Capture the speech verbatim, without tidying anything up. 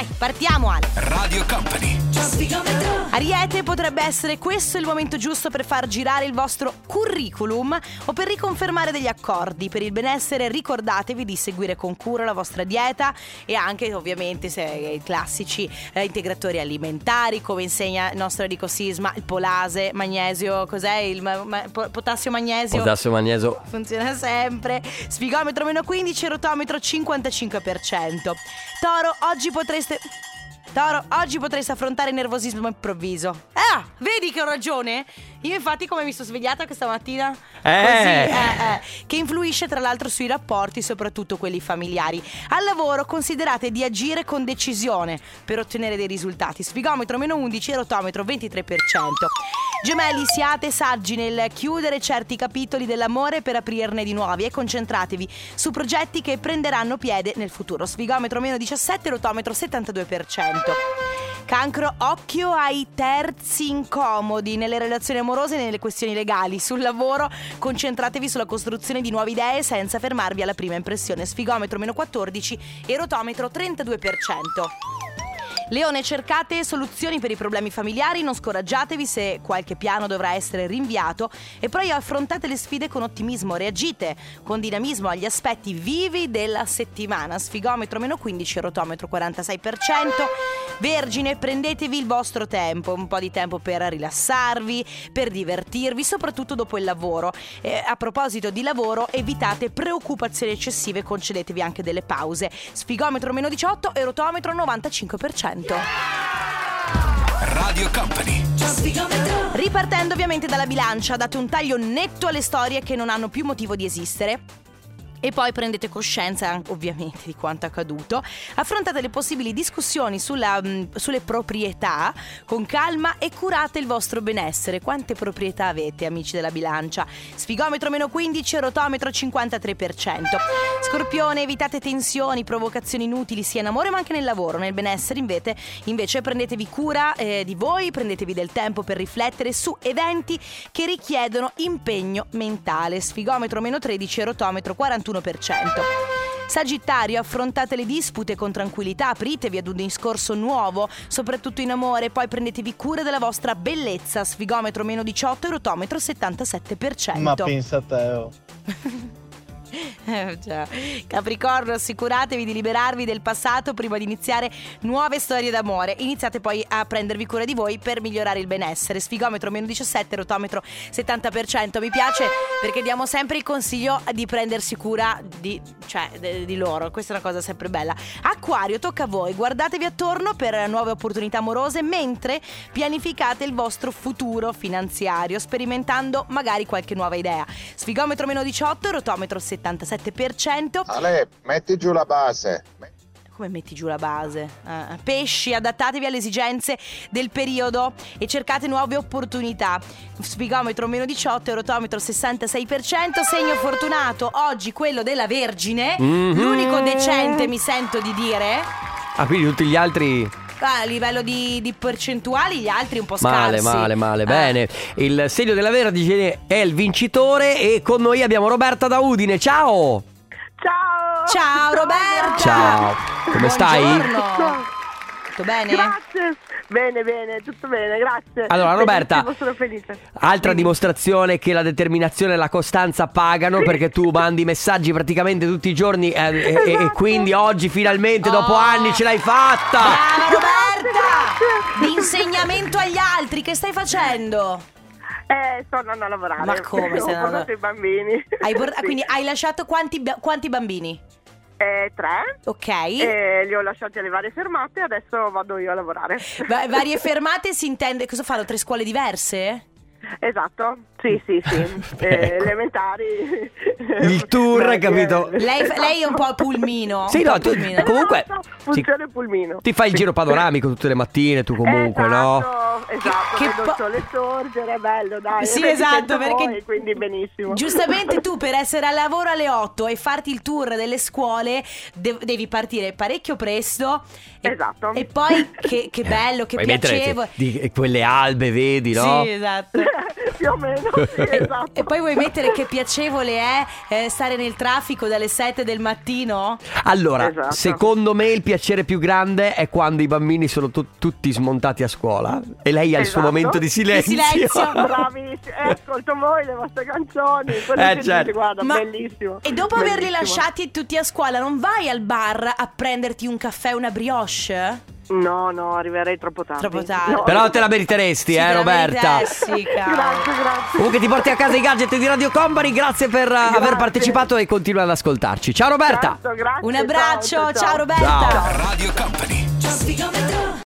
Dai, partiamo Ale. Radio Company. Ariete, potrebbe essere questo il momento giusto per far girare il vostro curriculum o per riconfermare degli accordi. Per il benessere ricordatevi di seguire con cura la vostra dieta e anche ovviamente se i classici eh, integratori alimentari, come insegna il nostro Enrico Sisma, il polase, magnesio, cos'è? Il ma- ma- potassio magnesio. Potassio magnesio. Funziona sempre. Sfigometro meno quindici, rotometro cinquantacinque per cento. Toro, oggi potreste... Toro, oggi potresti affrontare il nervosismo improvviso. Ah, vedi che ho ragione? Io infatti come mi sono svegliata questa mattina? Eh. Così, eh, eh, che influisce tra l'altro sui rapporti, soprattutto quelli familiari. Al lavoro considerate di agire con decisione per ottenere dei risultati. Sfigometro meno undici, rotometro ventitré per cento. Gemelli, siate saggi nel chiudere certi capitoli dell'amore per aprirne di nuovi e concentratevi su progetti che prenderanno piede nel futuro. Sfigometro meno diciassette, rotometro settantadue per cento. Cancro, occhio ai terzi incomodi nelle relazioni amorose e nelle questioni legali. Sul lavoro concentratevi sulla costruzione di nuove idee senza fermarvi alla prima impressione. Sfigometro meno quattordici e rotometro trentadue per cento. Leone, cercate soluzioni per i problemi familiari, non scoraggiatevi se qualche piano dovrà essere rinviato e poi affrontate le sfide con ottimismo, reagite con dinamismo agli aspetti vivi della settimana. Sfigometro meno quindici, rotometro quarantasei per cento. Vergine, prendetevi il vostro tempo, un po' di tempo per rilassarvi, per divertirvi, soprattutto dopo il lavoro. Eh, a proposito di lavoro, evitate preoccupazioni eccessive e concedetevi anche delle pause. Sfigometro meno diciotto e rotometro novantacinque per cento. Radio Company. Ripartendo ovviamente dalla bilancia, date un taglio netto alle storie che non hanno più motivo di esistere. E poi prendete coscienza ovviamente di quanto accaduto. Affrontate le possibili discussioni sulla, mh, sulle proprietà con calma e curate il vostro benessere. Quante proprietà avete, amici della bilancia? Sfigometro meno quindici, rotometro cinquantatré per cento. Scorpione, evitate tensioni, provocazioni inutili sia in amore ma anche nel lavoro. Nel benessere invece, invece prendetevi cura eh, di voi, prendetevi del tempo per riflettere su eventi che richiedono impegno mentale. Sfigometro meno tredici, rotometro quarantuno per cento. Sagittario, affrontate le dispute con tranquillità, apritevi ad un discorso nuovo, soprattutto in amore, poi prendetevi cura della vostra bellezza. Sfigometro meno diciotto e rotometro settantasette per cento. Ma pensa a te, oh. Eh, già. Capricorno, assicuratevi di liberarvi del passato prima di iniziare nuove storie d'amore. Iniziate poi a prendervi cura di voi per migliorare il benessere. Sfigometro meno diciassette, rotometro settanta per cento. Mi piace perché diamo sempre il consiglio di prendersi cura di, cioè, di, di loro. Questa è una cosa sempre bella. Acquario, tocca a voi. Guardatevi attorno per nuove opportunità amorose mentre pianificate il vostro futuro finanziario, sperimentando magari qualche nuova idea. Sfigometro meno diciotto, rotometro settantasette per cento. Ale, metti giù la base. Come metti giù la base? Ah, pesci, adattatevi alle esigenze del periodo e cercate nuove opportunità. Spigometro meno diciotto, rotometro sessantasei per cento. Segno fortunato oggi quello della Vergine. Mm-hmm. L'unico decente, mi sento di dire. Ah, quindi tutti gli altri... A livello di, di percentuali gli altri un po' male, scarsi. Male, male, eh. Bene. Il segno della Vergine è il vincitore e con noi abbiamo Roberta da Udine. Ciao! Ciao! Ciao Roberta! Ciao! Come stai? Buongiorno. Tutto bene? Grazie! Bene, bene, tutto bene, grazie. Allora Roberta, sono felice. altra dimostrazione che la determinazione e la costanza pagano, sì. Perché tu mandi messaggi praticamente tutti i giorni eh, esatto. e, e quindi oggi finalmente oh. dopo anni ce l'hai fatta. Brava Roberta! Di insegnamento agli altri, che stai facendo? Eh, sto andando a lavorare. Ma come stai andando? Ho portato i bambini. Hai por- sì. Quindi hai lasciato quanti, quanti bambini? Eh, tre. Ok. Eh, li ho lasciati alle varie fermate e adesso vado io a lavorare. Va- varie fermate si intende, cosa fanno? Tre scuole diverse? Esatto, sì, sì, sì. eh, elementari. Il tour, hai capito? Lei, lei è un po' pulmino. Sì, no, tu, pulmino. comunque esatto, funzione pulmino. Ti fai il giro panoramico tutte le mattine, tu comunque, esatto, no? esatto, che vedo po- il sole sorgere, è bello, dai. Sì, e mi esatto, sento perché voi, quindi benissimo. giustamente tu per essere al lavoro alle otto e farti il tour delle scuole de- devi partire parecchio presto. E, Esatto. E poi che, che bello, che Puoi mettere piacevole. di- quelle albe, vedi, no? Sì, esatto. Più o meno, sì, esatto. E poi vuoi mettere che piacevole è eh, stare nel traffico dalle sette del mattino? Allora, Esatto. secondo me il piacere più grande è quando i bambini sono tu- tutti smontati a scuola e lei ha il suo Esatto. momento di silenzio. Di silenzio. Bravissimi, e ascolto voi le vostre canzoni, quello Eh, che certo. dite, guarda, Ma- bellissimo. E dopo averli Bellissimo. lasciati tutti a scuola, non vai al bar a prenderti un caffè, una brioche? No, no, arriverei troppo tardi. Troppo tardi. No. Però te la meriteresti, Sì, eh, te la Roberta. meriteresti, cavolo. Grazie, grazie. Comunque ti porti a casa i gadget di Radio Company. Grazie per uh, aver partecipato e continua ad ascoltarci. Ciao Roberta. Certo, grazie, Un abbraccio, ciao, ciao, ciao ciao. Roberta. Ciao. Radio Company.